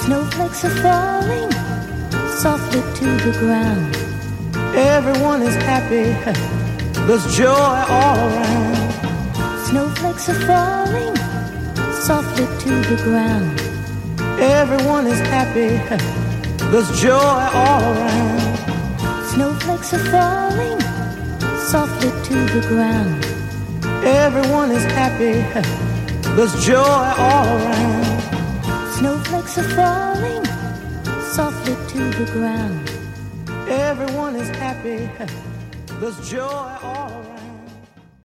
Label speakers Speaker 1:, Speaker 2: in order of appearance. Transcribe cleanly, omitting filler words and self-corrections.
Speaker 1: Snowflakes are falling softly to the ground.
Speaker 2: Everyone is happy, there's joy all around.
Speaker 1: Snowflakes are falling softly to the ground.
Speaker 2: Everyone is happy, there's joy all around.
Speaker 1: Snowflakes are falling softly to the ground.
Speaker 2: Everyone is happy, there's joy all around.
Speaker 1: Snowflakes are falling softly to the ground.
Speaker 2: Everyone is happy, there's joy all around.